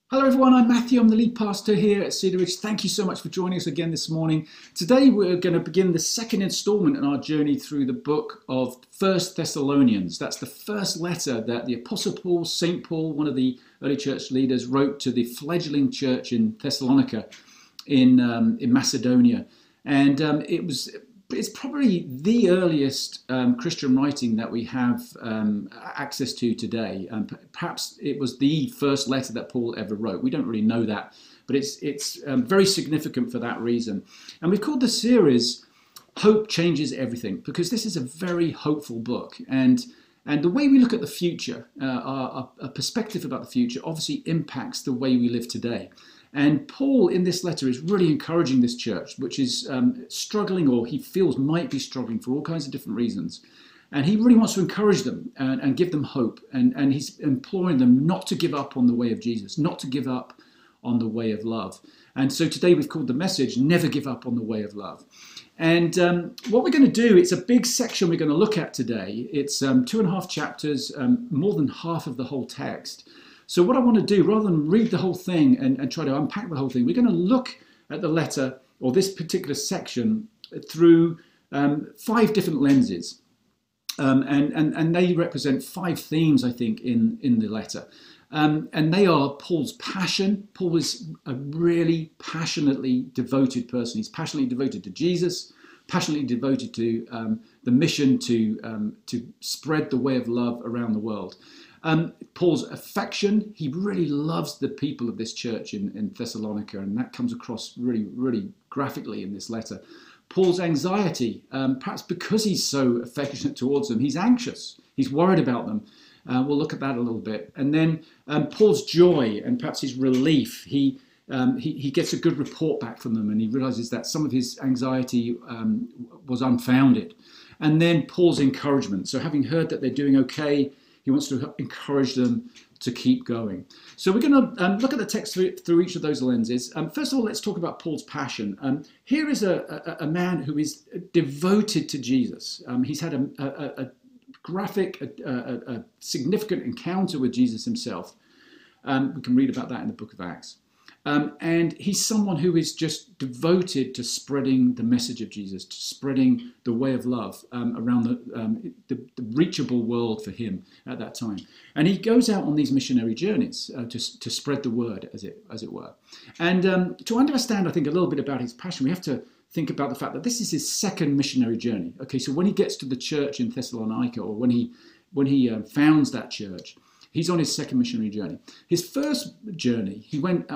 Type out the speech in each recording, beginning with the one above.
Hello everyone, I'm Matthew, I'm the lead pastor here at Cedar Ridge. Thank you so much for joining us again this morning. Today we're going to begin the second installment in our journey through the book of First Thessalonians. That's the first letter that the Apostle Paul, St. Paul, one of the early church leaders, wrote to the fledgling church in Thessalonica in Macedonia. And it's probably the earliest Christian writing that we have access to today. Perhaps it was the first letter that Paul ever wrote. We don't really know that, but it's very significant for that reason. And we've called the series Hope Changes Everything, because this is a very hopeful book. And the way we look at the future, our perspective about the future, obviously impacts the way we live today. And Paul, in this letter, is really encouraging this church, which is struggling, or he feels might be struggling for all kinds of different reasons. And he really wants to encourage them and give them hope. And he's imploring them not to give up on the way of Jesus, not to give up on the way of love. And so today we've called the message, Never Give Up on the Way of Love. And what we're going to do, it's a big section we're going to look at today. It's 2.5 chapters, more than half of the whole text. So what I want to do, rather than read the whole thing and try to unpack the whole thing, we're going to look at the letter, or this particular section, through 5 different lenses. And they represent 5 themes, I think, in the letter. And they are Paul's passion. Paul is a really passionately devoted person. He's passionately devoted to Jesus, passionately devoted to the mission to spread the way of love around the world. Paul's affection, he really loves the people of this church in Thessalonica, and that comes across really, really graphically in this letter. Paul's anxiety, perhaps because he's so affectionate towards them, he's anxious, he's worried about them. We'll look at that a little bit. And then Paul's joy and perhaps his relief, he gets a good report back from them, and he realizes that some of his anxiety was unfounded. And then Paul's encouragement. So having heard that they're doing okay, he wants to encourage them to keep going. So we're going to look at the text through each of those lenses. First of all, let's talk about Paul's passion. Here is a man who is devoted to Jesus. He's had a graphic, a significant encounter with Jesus himself. We can read about that in the book of Acts. And he's someone who is just devoted to spreading the message of Jesus, to spreading the way of love around the reachable world for him at that time. And he goes out on these missionary journeys to spread the word, as it were. And to understand, I think, a little bit about his passion, we have to think about the fact that this is his second missionary journey. Okay, so when he gets to the church in Thessalonica, or when he founds that church, he's on his second missionary journey. His first journey, he went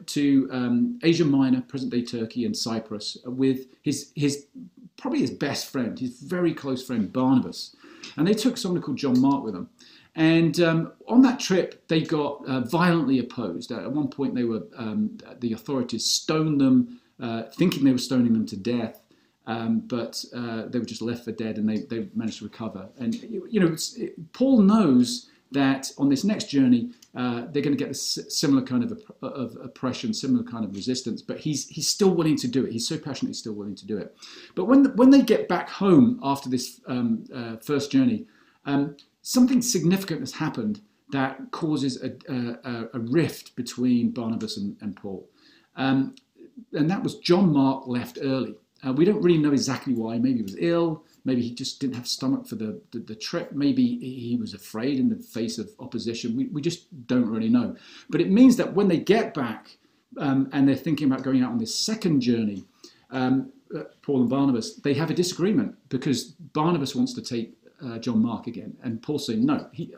to Asia Minor, present-day Turkey, and Cyprus with probably his best friend, his very close friend, Barnabas. And they took someone called John Mark with them. And on that trip, they got violently opposed. At one point, the authorities stoned them, thinking they were stoning them to death. But they were just left for dead, and they managed to recover. And Paul knows that on this next journey, they're going to get this similar kind of oppression, similar kind of resistance, but he's still willing to do it. He's so passionate, he's still willing to do it. But when they get back home after this first journey, something significant has happened that causes a rift between Barnabas and Paul. And that was John Mark left early. We don't really know exactly why. Maybe he was ill. Maybe he just didn't have stomach for the trip. Maybe he was afraid in the face of opposition. We just don't really know. But it means that when they get back and they're thinking about going out on this second journey, Paul and Barnabas, they have a disagreement because Barnabas wants to take John Mark again. And Paul's saying, no, he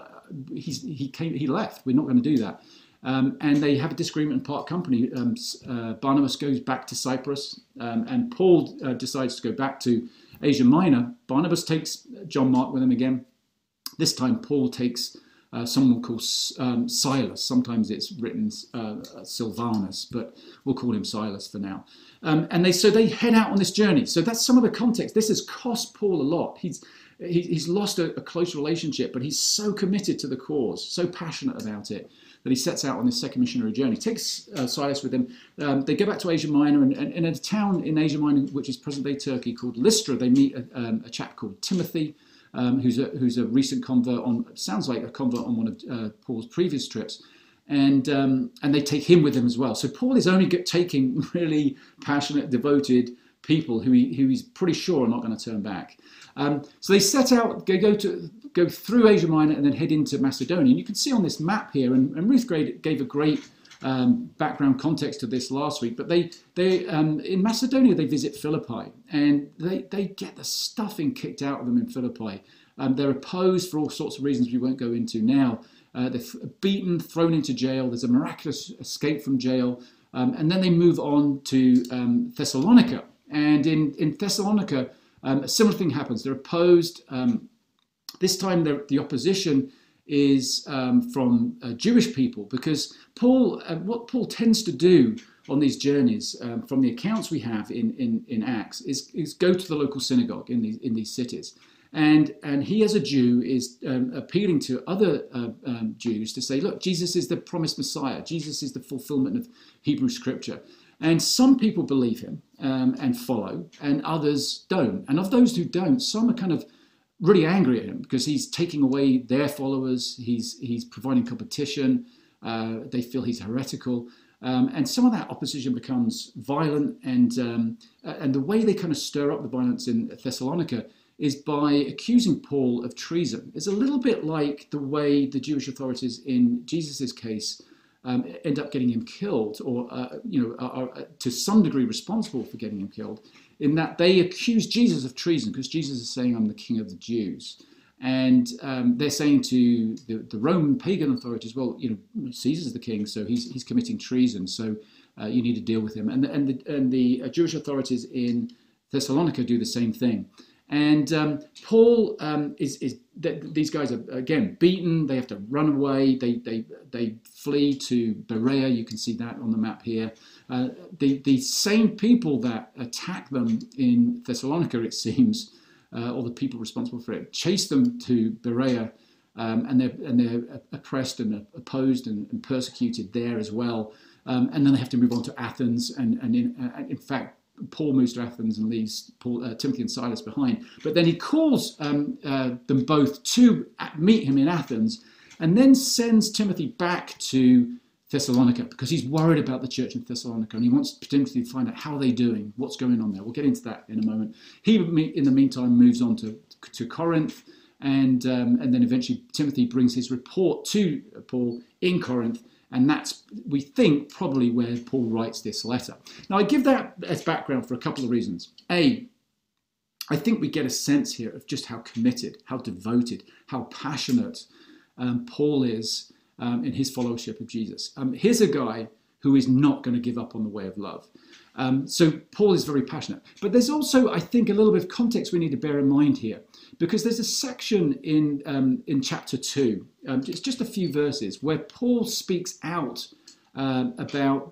left. We're not going to do that. And they have a disagreement and part company. Barnabas goes back to Cyprus, and Paul decides to go back to Asia Minor. Barnabas takes John Mark with him again. This time Paul takes someone called Silas. Sometimes it's written Silvanus, but we'll call him Silas for now. And they head out on this journey. So that's some of the context. This has cost Paul a lot. He's lost a close relationship, but he's so committed to the cause, so passionate about it, that he sets out on this second missionary journey. He takes Silas with him. They go back to Asia Minor, and in a town in Asia Minor, which is present-day Turkey, called Lystra, they meet a chap called Timothy, who's a recent convert sounds like a convert on one of Paul's previous trips. and they take him with them as well. So Paul is only taking really passionate, devoted people who he's pretty sure are not going to turn back. So they set out, go through Asia Minor and then head into Macedonia. And you can see on this map here, and Ruth gave a great background context to this last week, but they in Macedonia they visit Philippi, and they get the stuffing kicked out of them in Philippi. They're opposed for all sorts of reasons we won't go into now. They're beaten, thrown into jail. There's a miraculous escape from jail. And then they move on to Thessalonica. And in Thessalonica, a similar thing happens. They're opposed. This time the opposition is from Jewish people, because what Paul tends to do on these journeys, from the accounts we have in Acts, is go to the local synagogue in these cities. And he, as a Jew, is appealing to other Jews to say, look, Jesus is the promised Messiah. Jesus is the fulfillment of Hebrew Scripture. And some people believe him and follow, and others don't. And of those who don't, some are kind of really angry at him because he's taking away their followers. He's providing competition. They feel he's heretical. And some of that opposition becomes violent. And the way they kind of stir up the violence in Thessalonica is by accusing Paul of treason. It's a little bit like the way the Jewish authorities in Jesus's case end up getting him killed, or are to some degree responsible for getting him killed, in that they accuse Jesus of treason because Jesus is saying, "I'm the King of the Jews," and they're saying to the Roman pagan authorities, "Well, Caesar's the king, so he's committing treason, so you need to deal with him." And the Jewish authorities in Thessalonica do the same thing. And Paul these guys are again beaten. They have to run away. They flee to Berea. You can see that on the map here. The same people that attack them in Thessalonica, it seems, or the people responsible for it, chase them to Berea, and they're oppressed and opposed and persecuted there as well. And then they have to move on to Athens, and in fact, Paul moves to Athens and leaves Timothy and Silas behind. But then he calls them both to meet him in Athens, and then sends Timothy back to Thessalonica because he's worried about the church in Thessalonica, and he wants Timothy to find out how they're doing, what's going on there. We'll get into that in a moment. He, in the meantime, moves on to Corinth, and then eventually Timothy brings his report to Paul in Corinth. And that's, we think, probably where Paul writes this letter. Now, I give that as background for a couple of reasons. I think we get a sense here of just how committed, how devoted, how passionate Paul is in his followership of Jesus. Here's a guy who is not going to give up on the way of love. So Paul is very passionate. But there's also, I think, a little bit of context we need to bear in mind here, because there's a section in chapter 2, it's just a few verses, where Paul speaks out about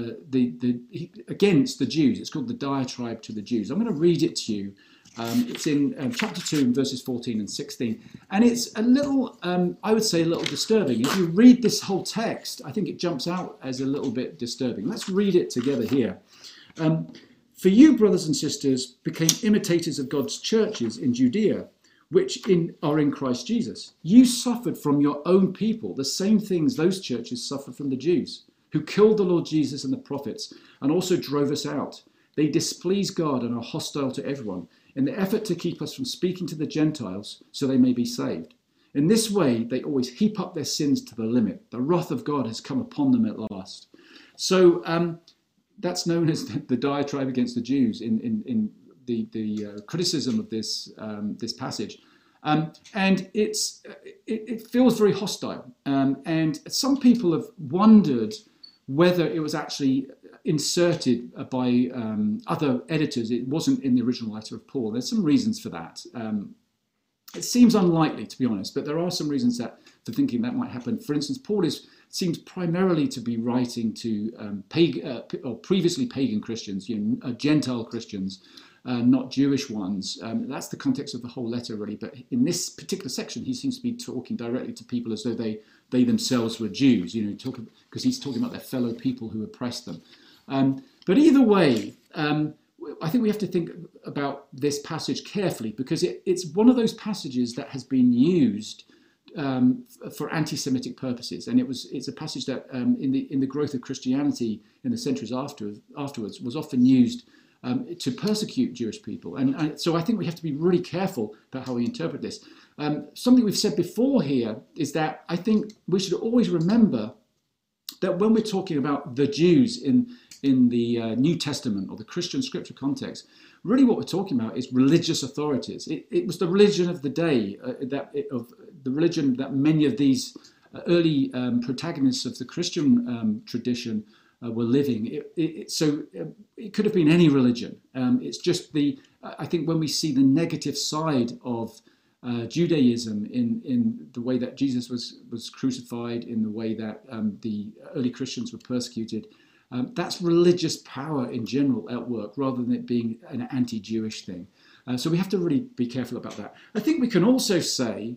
against the Jews. It's called the diatribe to the Jews. I'm going to read it to you. It's in chapter 2, verses 14 and 16. And it's a little, I would say, a little disturbing. If you read this whole text, I think it jumps out as a little bit disturbing. Let's read it together here. For you, brothers and sisters, became imitators of God's churches in Judea, which are in Christ Jesus. You suffered from your own people the same things those churches suffered from the Jews, who killed the Lord Jesus and the prophets, and also drove us out. They displease God and are hostile to everyone, in the effort to keep us from speaking to the Gentiles so they may be saved. In this way, they always heap up their sins to the limit. The wrath of God has come upon them at last. So that's known as the diatribe against the Jews in the criticism of this passage. And it feels very hostile. And some people have wondered whether it was actually inserted by other editors. It wasn't in the original letter of Paul. There's some reasons for that. It seems unlikely, to be honest, but there are some reasons for thinking that might happen. For instance, Paul seems primarily to be writing to previously pagan Christians, Gentile Christians, not Jewish ones. That's the context of the whole letter, really. But in this particular section, he seems to be talking directly to people as though they themselves were Jews, because he's talking about their fellow people who oppressed them. But either way, I think we have to think about this passage carefully, because it's one of those passages that has been used for anti-Semitic purposes, and it's a passage that in the growth of Christianity in the centuries afterwards was often used to persecute Jewish people, and so I think we have to be really careful about how we interpret this. Something we've said before here is that I think we should always remember that when we're talking about the Jews in the New Testament or the Christian scripture context, really what we're talking about is religious authorities. It was the religion of the day, the religion that many of these early protagonists of the Christian tradition were living. So it could have been any religion. It's just I think when we see the negative side of Judaism in the way that Jesus was crucified, in the way that the early Christians were persecuted, that's religious power in general at work, rather than it being an anti-Jewish thing. So we have to really be careful about that. I think we can also say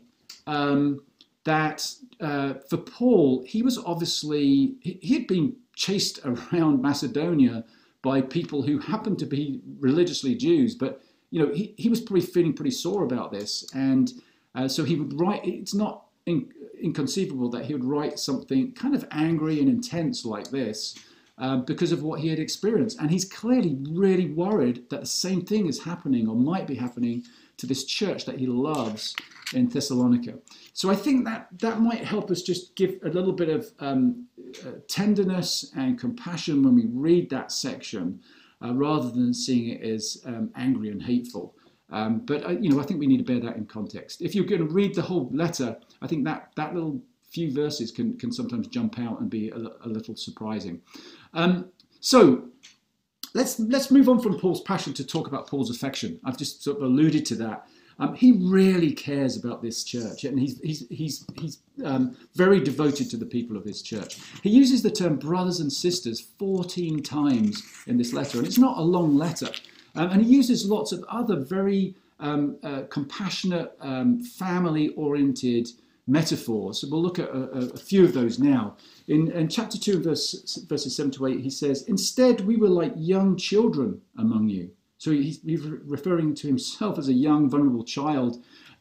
that for Paul, he was obviously, he had been chased around Macedonia by people who happened to be religiously Jews, but he was probably feeling pretty sore about this, and so he would write. It's not inconceivable that he would write something kind of angry and intense like this because of what he had experienced, and he's clearly really worried that the same thing is happening or might be happening to this church that he loves in Thessalonica. So I think that might help us just give a little bit of tenderness and compassion when we read that section, rather than seeing it as angry and hateful. But I think we need to bear that in context. If you're going to read the whole letter, I think that little few verses can sometimes jump out and be a little surprising. So let's move on from Paul's passion to talk about Paul's affection. I've just sort of alluded to that. He really cares about this church, and he's very devoted to the people of his church. He uses the term brothers and sisters 14 times in this letter, and it's not a long letter. And he uses lots of other very compassionate, family-oriented metaphors. So we'll look at a few of those now. In chapter 2, verses 7 to 8, he says, "Instead, we were like young children among you." So he's referring to himself as a young, vulnerable child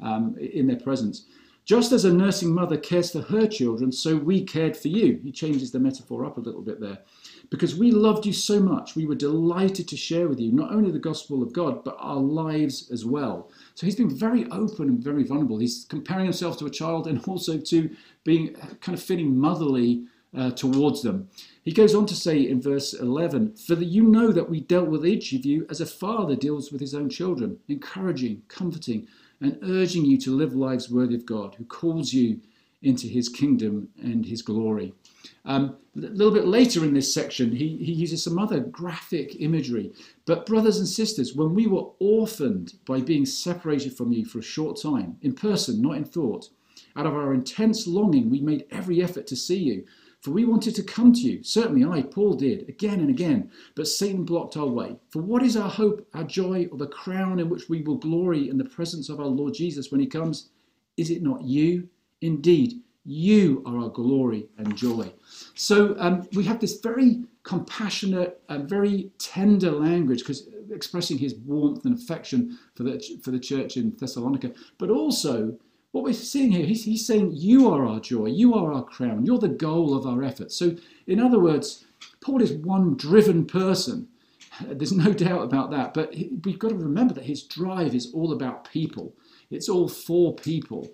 in their presence. "Just as a nursing mother cares for her children, so we cared for you." He changes the metaphor up a little bit there. "Because we loved you so much, we were delighted to share with you not only the gospel of God, but our lives as well." So he's been very open and very vulnerable. He's comparing himself to a child and also to being kind of feeling motherly towards them. He goes on to say in verse 11, "For you know that we dealt with each of you as a father deals with his own children, encouraging, comforting, and urging you to live lives worthy of God, who calls you into his kingdom and his glory." A little bit later in this section, he uses some other graphic imagery. "But brothers and sisters, when we were orphaned by being separated from you for a short time, in person, not in thought, out of our intense longing, we made every effort to see you. For we wanted to come to you. Certainly I, Paul, did, again and again. But Satan blocked our way. For what is our hope, our joy, or the crown in which we will glory in the presence of our Lord Jesus when he comes? Is it not you? Indeed, you are our glory and joy." So we have this very compassionate and very tender language, because expressing his warmth and affection for the church in Thessalonica, but also what we're seeing here, he's saying, you are our joy, you are our crown, you're the goal of our efforts. So in other words, Paul is one driven person. There's no doubt about that. But we've got to remember that his drive is all about people. It's all for people.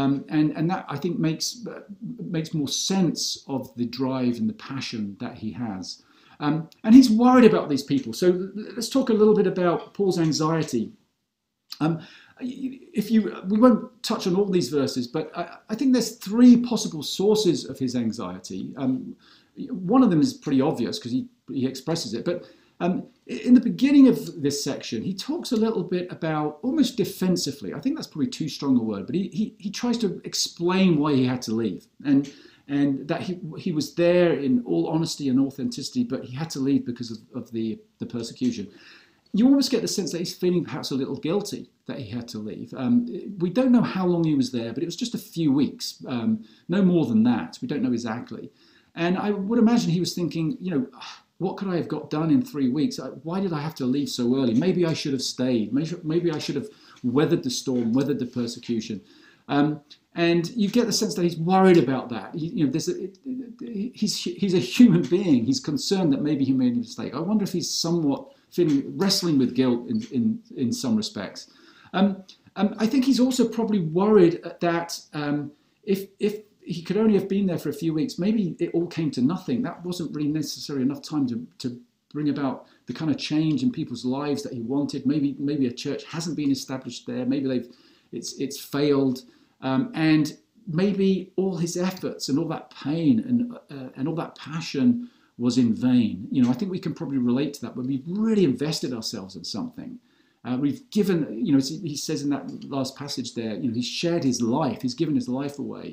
And that, I think, makes more sense of the drive and the passion that he has. And he's worried about these people. So let's talk a little bit about Paul's anxiety. We won't touch on all these verses, but I think there's three possible sources of his anxiety. One of them is pretty obvious because he expresses it, but in the beginning of this section, he talks a little bit about, almost defensively, I think that's probably too strong a word, but he tries to explain why he had to leave, and that he was there in all honesty and authenticity, but he had to leave because of the persecution. You almost get the sense that he's feeling perhaps a little guilty that he had to leave. We don't know how long he was there, but it was just a few weeks, no more than that. We don't know exactly. And I would imagine he was thinking, what could I have got done in 3 weeks? Why did I have to leave so early? Maybe I should have stayed. Maybe I should have weathered the storm, weathered the persecution. And you get the sense that he's worried about that. He's a human being. He's concerned that maybe he made a mistake. I wonder if he's somewhat wrestling with guilt in some respects. I think he's also probably worried that if he could only have been there for a few weeks, maybe it all came to nothing. That wasn't really necessarily enough time to bring about the kind of change in people's lives that he wanted. Maybe a church hasn't been established there. Maybe it's failed. And maybe all his efforts and all that pain and all that passion was in vain. I think we can probably relate to that when we've really invested ourselves in something. We've given, he says in that last passage there, he's shared his life, he's given his life away.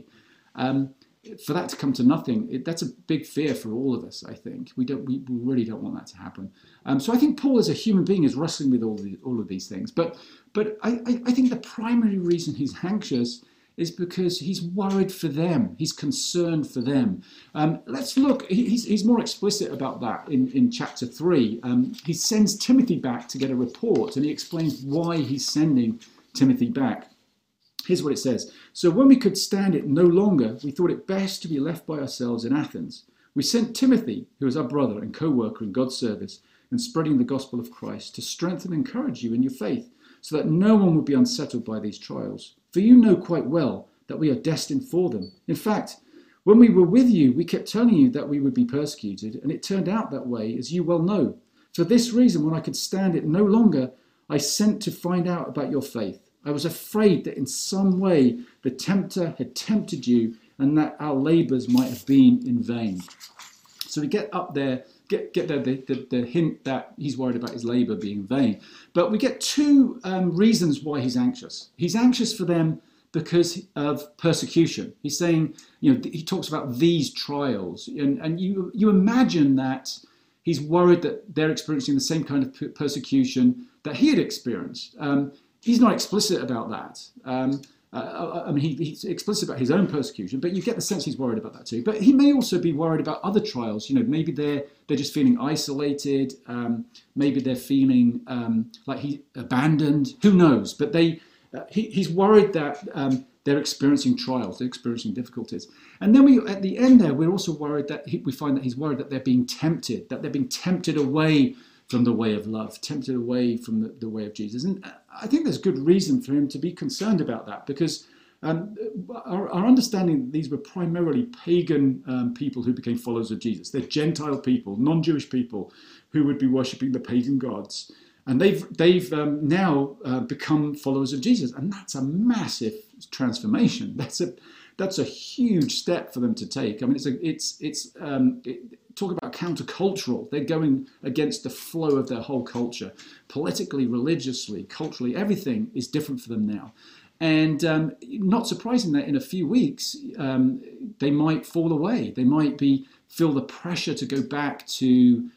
For that to come to nothing, that's a big fear for all of us, I think. We really don't want that to happen. So I think Paul as a human being is wrestling with all of these things. But I think the primary reason he's anxious is because he's worried for them. He's concerned for them. Let's look, he's more explicit about that in chapter 3. He sends Timothy back to get a report, and he explains why he's sending Timothy back. Here's what it says. So when we could stand it no longer, we thought it best to be left by ourselves in Athens. We sent Timothy, who is our brother and co-worker in God's service and spreading the gospel of Christ, to strengthen and encourage you in your faith, so that no one would be unsettled by these trials. For you know quite well that we are destined for them. In fact, when we were with you, we kept telling you that we would be persecuted, and it turned out that way, as you well know. For this reason, when I could stand it no longer, I sent to find out about your faith. I was afraid that in some way the tempter had tempted you and that our labours might have been in vain. So we get up there, get there, the hint that he's worried about his labour being in vain. But we get two reasons why he's anxious. He's anxious for them because of persecution. He's saying, he talks about these trials. And you imagine that he's worried that they're experiencing the same kind of persecution that he had experienced. He's not explicit about that. He's explicit about his own persecution, but you get the sense he's worried about that too. But he may also be worried about other trials. Maybe they're just feeling isolated. Maybe they're feeling like he's abandoned. Who knows? But he's worried that they're experiencing trials, they're experiencing difficulties. And then at the end there, we're also worried that we find that he's worried that they're being tempted away from the way of love, tempted away from the way of Jesus. And I think there's good reason for him to be concerned about that, because our understanding that these were primarily pagan people who became followers of Jesus. They're Gentile people, non-Jewish people who would be worshipping the pagan gods. And they've now become followers of Jesus. And that's a massive transformation. That's a huge step for them to take. I mean, talk about countercultural. They're going against the flow of their whole culture. Politically, religiously, culturally, everything is different for them now. And not surprising that in a few weeks, they might fall away. They might feel the pressure to go back to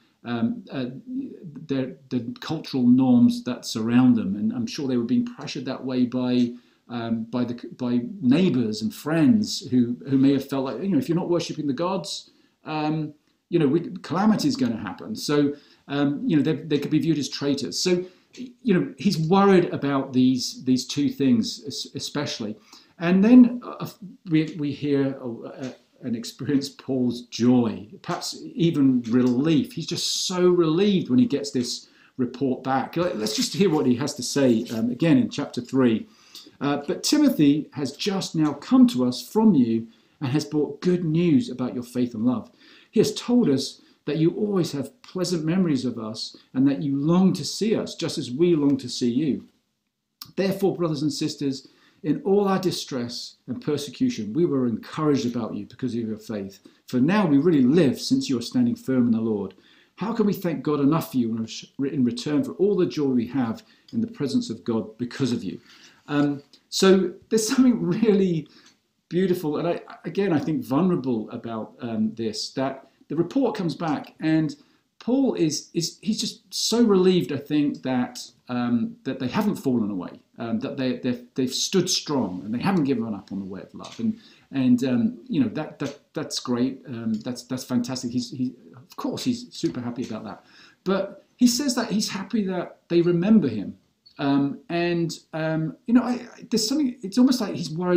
the cultural norms that surround them. And I'm sure they were being pressured that way by neighbours and friends who may have felt like, if you're not worshipping the gods, calamity is going to happen. So, they could be viewed as traitors. So, he's worried about these two things especially. And then we hear and experience Paul's joy, perhaps even relief. He's just so relieved when he gets this report back. Let's just hear what he has to say again in chapter 3. But Timothy has just now come to us from you and has brought good news about your faith and love. He has told us that you always have pleasant memories of us and that you long to see us, just as we long to see you. Therefore, brothers and sisters, in all our distress and persecution, we were encouraged about you because of your faith. For now we really live since you are standing firm in the Lord. How can we thank God enough for you in return for all the joy we have in the presence of God because of you? So there's something really beautiful and I think vulnerable about this, that the report comes back and Paul he's just so relieved, I think, that they haven't fallen away, that they've stood strong and they haven't given up on the way of love, and that's great. That's fantastic. Of course he's super happy about that, but he says that he's happy that they remember him, there's something. It's almost like he's worried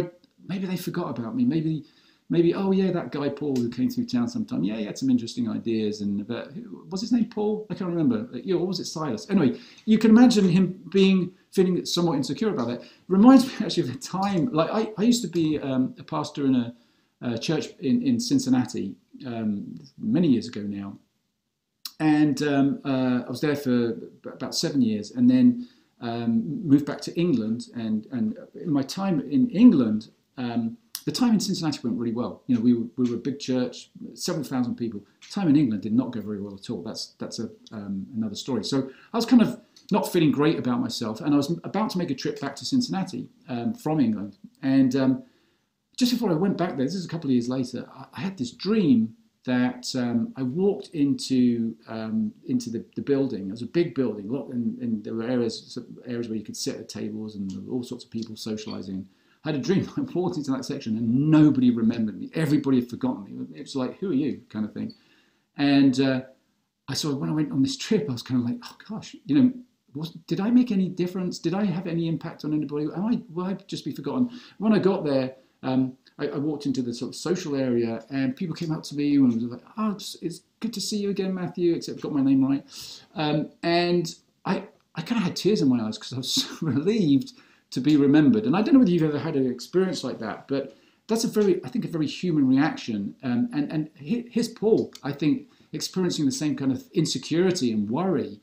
maybe they forgot about me. Maybe, oh yeah, that guy Paul who came through town sometime. Yeah, he had some interesting ideas. And was his name Paul? I can't remember. Or was it Silas? Anyway, you can imagine him feeling somewhat insecure about that. Reminds me actually of a time, like I used to be a pastor in a church in Cincinnati many years ago now. And I was there for about 7 years, and then moved back to England. And in my time in England, the time in Cincinnati went really well. We were a big church, several thousand people. Time in England did not go very well at all. That's another story. So I was kind of not feeling great about myself, and I was about to make a trip back to Cincinnati from England. And just before I went back there, this is a couple of years later, I had this dream that I walked into the building. It was a big building, and there were areas where you could sit at tables and all sorts of people socializing. I had a dream. I walked into that section and nobody remembered me. Everybody had forgotten me. It was like, who are you, kind of thing. And when I went on this trip, I was kind of like, oh gosh, did I make any difference? Did I have any impact on anybody? Will I just be forgotten? When I got there, I walked into the sort of social area, and people came up to me and was like, oh, it's good to see you again, Matthew, except I got my name right. And I kind of had tears in my eyes because I was so relieved to be remembered. And I don't know whether you've ever had an experience like that, but that's a very human reaction. And here's Paul, I think, experiencing the same kind of insecurity and worry.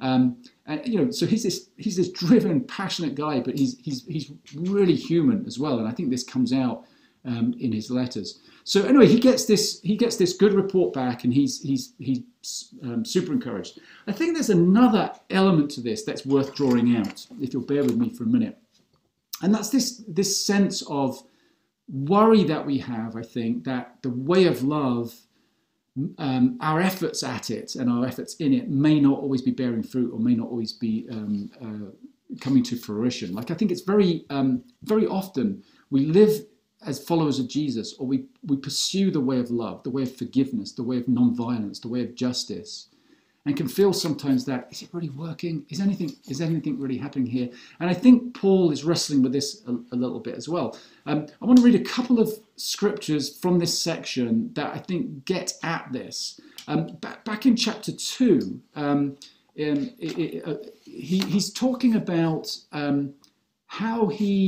So he's this driven, passionate guy, but he's really human as well. And I think this comes out in his letters. So anyway, he gets this good report back, and he's super encouraged. I think there's another element to this that's worth drawing out, if you'll bear with me for a minute. And that's this sense of worry that we have, I think, that the way of love, our efforts at it and our efforts in it may not always be bearing fruit, or may not always be coming to fruition. Like, I think it's very often we live as followers of Jesus, or we pursue the way of love, the way of forgiveness, the way of non-violence, the way of justice, and can feel sometimes that, is it really working? Is anything really happening here? And I think Paul is wrestling with this a little bit as well. I want to read a couple of scriptures from this section that I think get at this. Back in chapter 2, he's talking about how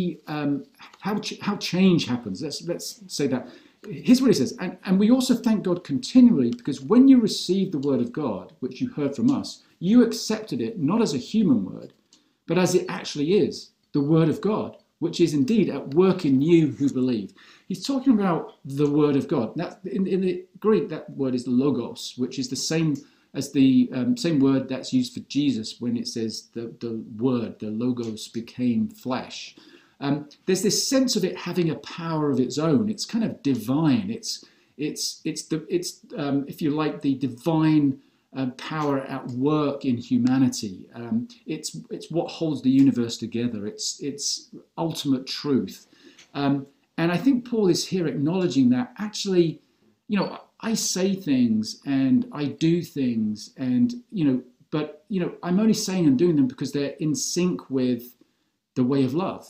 change happens. Let's say that. Here's what he says, and we also thank God continually, because when you received the word of God, which you heard from us, you accepted it not as a human word, but as it actually is, the word of God, which is indeed at work in you who believe. He's talking about the word of God. That, in the Greek, that word is the logos, which is the same as the same word that's used for Jesus when it says the word, the logos became flesh. There's this sense of it having a power of its own. It's kind of divine. It's if you like, the divine power at work in humanity. It's what holds the universe together. It's ultimate truth. And I think Paul is here acknowledging that actually, I say things and I do things, and but I'm only saying and doing them because they're in sync with the way of love.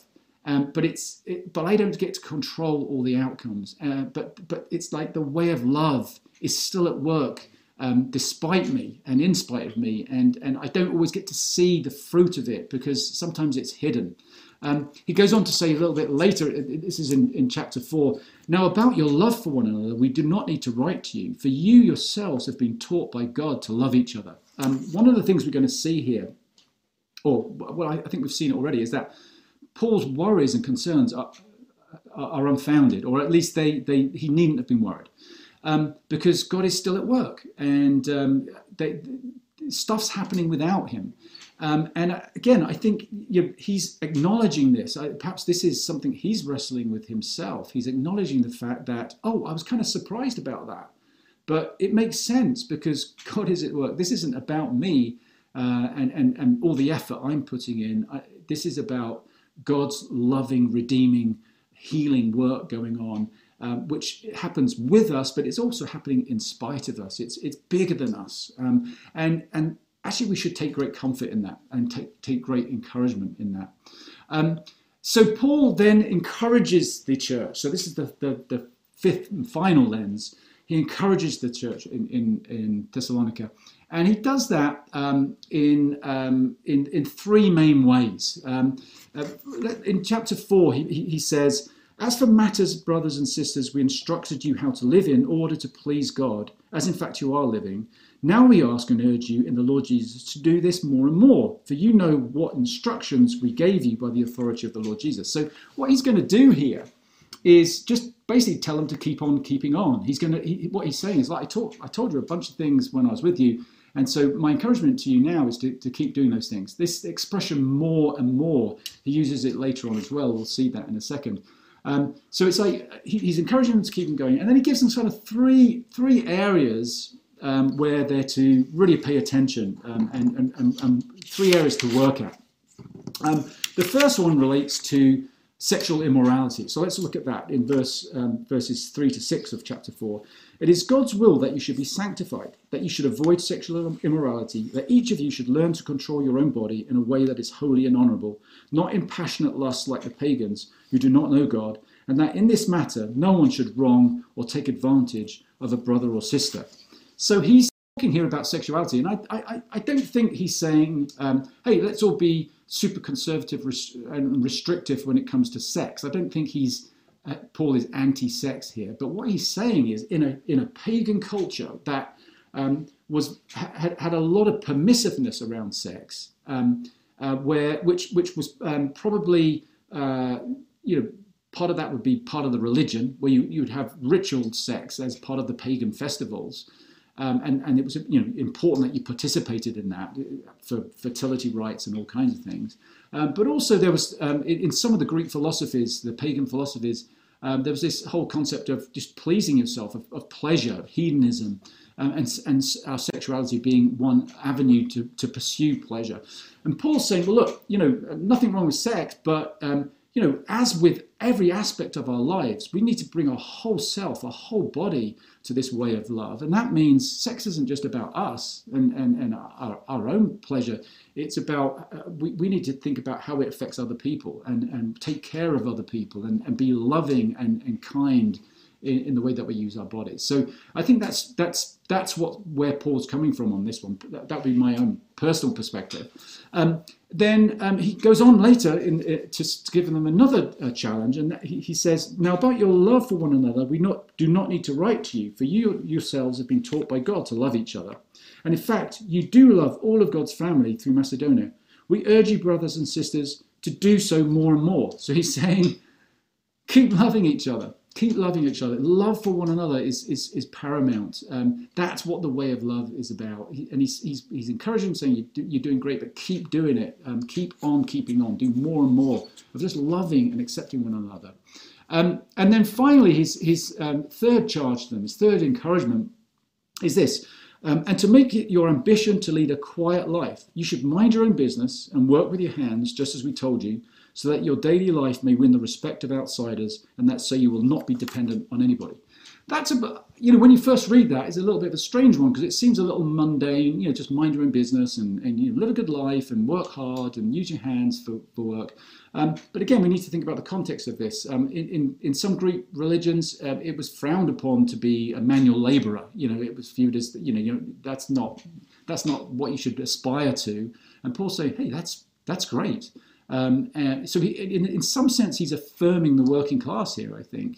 But I don't get to control all the outcomes. But it's like the way of love is still at work despite me and in spite of me, and I don't always get to see the fruit of it because sometimes it's hidden. He goes on to say a little bit later, this is in chapter 4, now about your love for one another, we do not need to write to you, for you yourselves have been taught by God to love each other. One of the things we're going to see here, I think we've seen it already, is that Paul's worries and concerns are unfounded, or at least he needn't have been worried, because God is still at work, and stuff's happening without him. And again, I think he's acknowledging this. Perhaps this is something he's wrestling with himself. He's acknowledging the fact that, I was kind of surprised about that, but it makes sense because God is at work. This isn't about me and all the effort I'm putting in. This is about God's loving, redeeming, healing work going on, which happens with us, but it's also happening in spite of us. It's bigger than us, and actually we should take great comfort in that and take great encouragement in that. So Paul then encourages the church. So this is the fifth and final lens. He encourages the church in Thessalonica. And he does that in three main ways. In chapter 4, he says, "As for matters, brothers and sisters, we instructed you how to live in order to please God, as in fact you are living. Now we ask and urge you in the Lord Jesus to do this more and more, for you know what instructions we gave you by the authority of the Lord Jesus." So what he's going to do here is just basically tell them to keep on keeping on. What he's saying is, like, I told you a bunch of things when I was with you, and so my encouragement to you now is to keep doing those things. This expression "more and more," he uses it later on as well. We'll see that in a second. So it's like he's encouraging them to keep them going, and then he gives them sort of three areas where they're to really pay attention, and three areas to work at. The first one relates to sexual immorality. So let's look at that in verses 3 to 6 of chapter 4. "It is God's will that you should be sanctified, that you should avoid sexual immorality, that each of you should learn to control your own body in a way that is holy and honourable, not in passionate lust like the pagans who do not know God, and that in this matter no one should wrong or take advantage of a brother or sister." So he's talking here about sexuality, and I don't think he's saying, hey, let's all be super conservative and restrictive when it comes to sex. I don't think Paul is anti-sex here, but what he's saying is in a pagan culture that had a lot of permissiveness around sex, which was probably part of that would be part of the religion, where you would have ritual sex as part of the pagan festivals. And it was important that you participated in that for fertility rites and all kinds of things. But also there was, in some of the Greek philosophies, the pagan philosophies, there was this whole concept of just pleasing yourself, of pleasure, hedonism, and our sexuality being one avenue to pursue pleasure. And Paul's saying, well, look, nothing wrong with sex, but as with every aspect of our lives, we need to bring our whole self, our whole body to this way of love. And that means sex isn't just about us and our own pleasure. It's about, we need to think about how it affects other people and take care of other people and be loving and kind in the way that we use our bodies. So I think that's where Paul's coming from on this one. That would be my own personal perspective. Then he goes on later to give them another challenge, and he says, "Now about your love for one another, we do not need to write to you, for you yourselves have been taught by God to love each other. And in fact, you do love all of God's family through Macedonia. We urge you, brothers and sisters, to do so more and more." So he's saying, keep loving each other. Keep loving each other. Love for one another is paramount. That's what the way of love is about. And he's encouraging them, saying, you're doing great, but keep doing it. Keep on keeping on. Do more and more of just loving and accepting one another. And then finally, his third charge to them, his third encouragement is this. "And to make it your ambition to lead a quiet life, you should mind your own business and work with your hands, just as we told you, so that your daily life may win the respect of outsiders, and that so you will not be dependent on anybody." That's when you first read that, it's a little bit of a strange one because it seems a little mundane. Just mind your own business and live a good life and work hard and use your hands for work. But again, we need to think about the context of this. In some Greek religions, it was frowned upon to be a manual labourer. It was viewed as that's not what you should aspire to. And Paul's saying, hey, that's great. So in some sense, he's affirming the working class here, I think.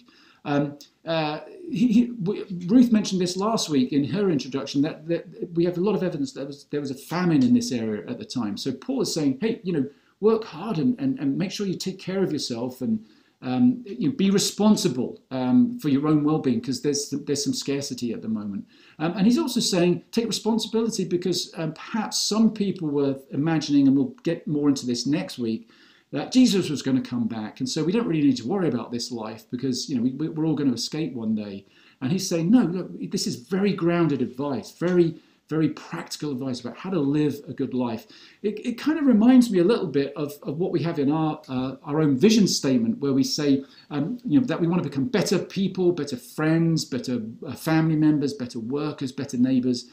Ruth mentioned this last week in her introduction, that we have a lot of evidence that there was a famine in this area at the time. So Paul is saying, hey, work hard and make sure you take care of yourself and be responsible for your own well-being, because there's some scarcity at the moment. And he's also saying take responsibility because perhaps some people were imagining, and we'll get more into this next week, that Jesus was going to come back. And so we don't really need to worry about this life because we're all going to escape one day. And he's saying, no, look, this is very grounded advice, very, very practical advice about how to live a good life. It kind of reminds me a little bit of what we have in our own vision statement, where we say that we want to become better people, better friends, better family members, better workers, better neighbours.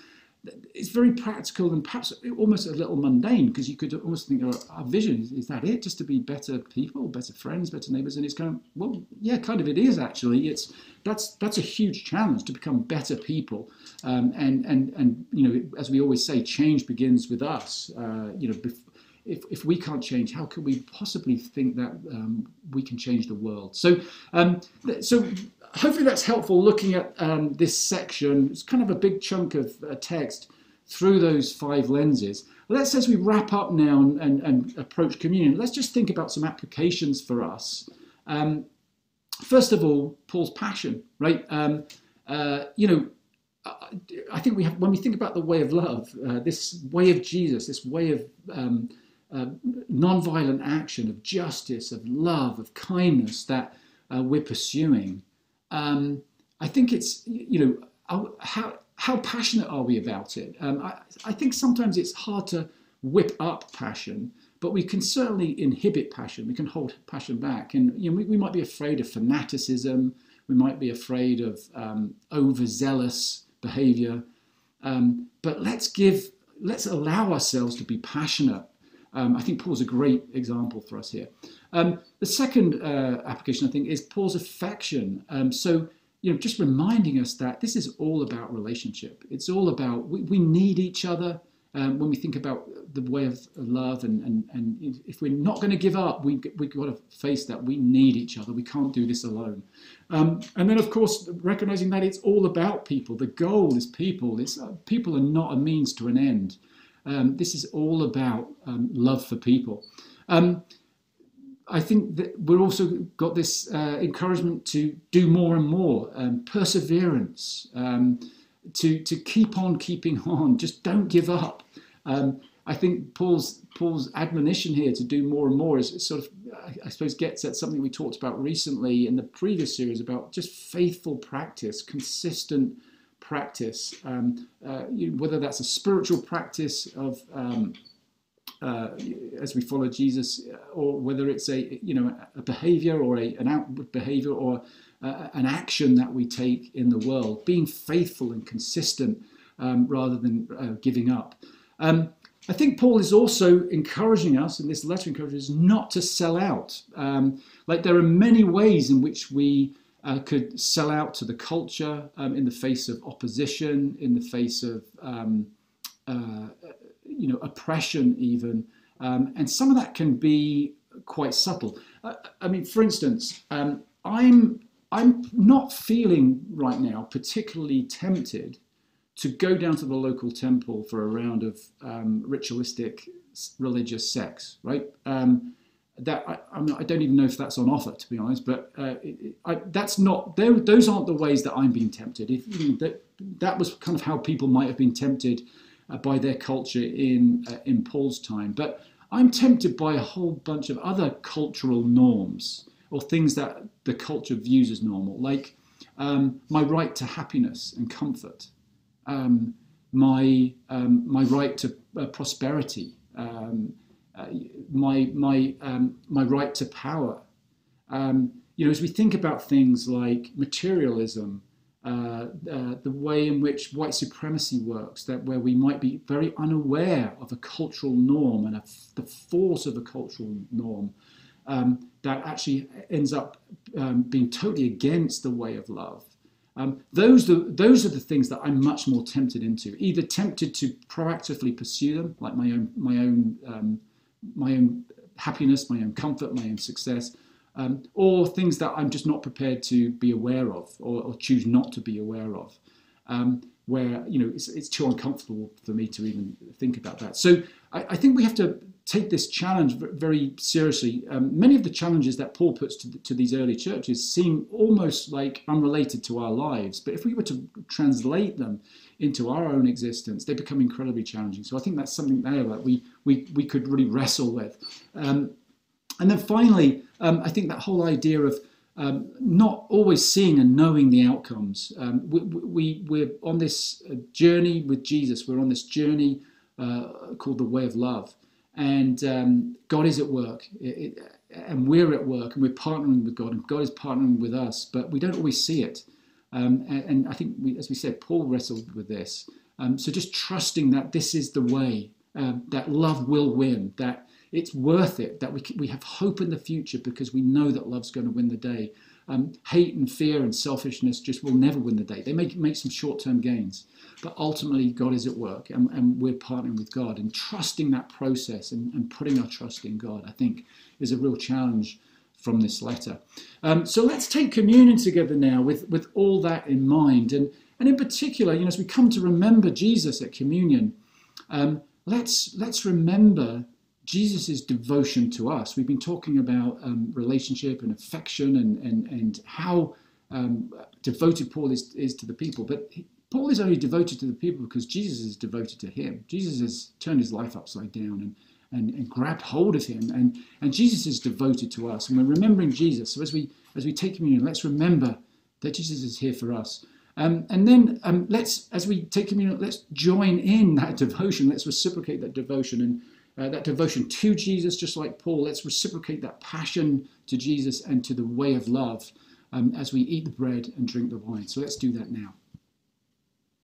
it's very practical and perhaps almost a little mundane, because you could almost think, our vision, is that it? Just to be better people, better friends, better neighbours? And it's kind of, well, yeah, kind of it is actually. That's a huge challenge, to become better people. And as we always say, change begins with us. If we can't change, how can we possibly think that we can change the world? So hopefully that's helpful, looking at this section. It's kind of a big chunk of text through those 5 lenses. Let's, as we wrap up now and approach communion, let's just think about some applications for us. First of all, Paul's passion, right? I think when we think about the way of love, this way of Jesus, this way of non-violent action, of justice, of love, of kindness that we're pursuing, I think it's, how passionate are we about it? I think sometimes it's hard to whip up passion, but we can certainly inhibit passion. We can hold passion back. And we might be afraid of fanaticism. We might be afraid of overzealous behavior. But let's allow ourselves to be passionate. I think Paul's a great example for us here. The second application, I think, is Paul's affection. Just reminding us that this is all about relationship. It's all about, we need each other. When we think about the way of love, and if we're not going to give up, we've got to face that we need each other. We can't do this alone. And then, of course, recognizing that it's all about people. The goal is people. People are not a means to an end. This is all about love for people. I think that we've also got this encouragement to do more and more, perseverance, to keep on keeping on. Just don't give up. I think Paul's admonition here to do more and more is sort of, I suppose, gets at something we talked about recently in the previous series about just faithful practice, consistent practice, whether that's a spiritual practice of as we follow Jesus, or whether it's a behavior or an outward behavior, or an action that we take in the world, being faithful and consistent rather than giving up. I think Paul is also encouraging us, and this letter encourages us not to sell out. There are many ways in which we could sell out to the culture in the face of opposition, in the face of oppression even, and some of that can be quite subtle. For instance, I'm not feeling right now particularly tempted to go down to the local temple for a round of ritualistic religious sex, right? I don't even know if that's on offer, to be honest, but that's not. Those aren't the ways that I'm being tempted. That was kind of how people might have been tempted by their culture in Paul's time. But I'm tempted by a whole bunch of other cultural norms, or things that the culture views as normal, like my right to happiness and comfort, my right to prosperity, my right to power. As we think about things like materialism, the way in which white supremacy works, where we might be very unaware of a cultural norm and the force of a cultural norm, that actually ends up being totally against the way of love. Those are the things that I'm much more tempted into. Either tempted to proactively pursue them, like my own happiness, my own comfort, my own success, or things that I'm just not prepared to be aware of, or choose not to be aware of, where it's too uncomfortable for me to even think about that. So I think we have to take this challenge very seriously. Many of the challenges that Paul puts to these early churches seem almost like unrelated to our lives, but if we were to translate them into our own existence, they become incredibly challenging. So I think that's something there that we could really wrestle with. And then finally, I think that whole idea of not always seeing and knowing the outcomes. We're on this journey with Jesus. We're on this journey called the way of love. And God is at work, and we're at work, and we're partnering with God, and God is partnering with us, but we don't always see it. And I think, as we said, Paul wrestled with this. So just trusting that this is the way, that love will win, that it's worth it, that we have hope in the future because we know that love's going to win the day. Hate and fear and selfishness just will never win the day. They may make some short-term gains, but ultimately God is at work, and we're partnering with God, and trusting that process and putting our trust in God, I think, is a real challenge from this letter. So let's take communion together now with all that in mind. And in particular, as we come to remember Jesus at communion, let's remember Jesus' devotion to us. We've been talking about relationship and affection and how devoted Paul is to the people. But Paul is only devoted to the people because Jesus is devoted to him. Jesus has turned his life upside down and grabbed hold of him. And Jesus is devoted to us. And we're remembering Jesus. So as we take communion, let's remember that Jesus is here for us. And then as we take communion, let's join in that devotion. Let's reciprocate that devotion and that devotion to Jesus, just like Paul. Let's reciprocate that passion to Jesus and to the way of love as we eat the bread and drink the wine. So let's do that now.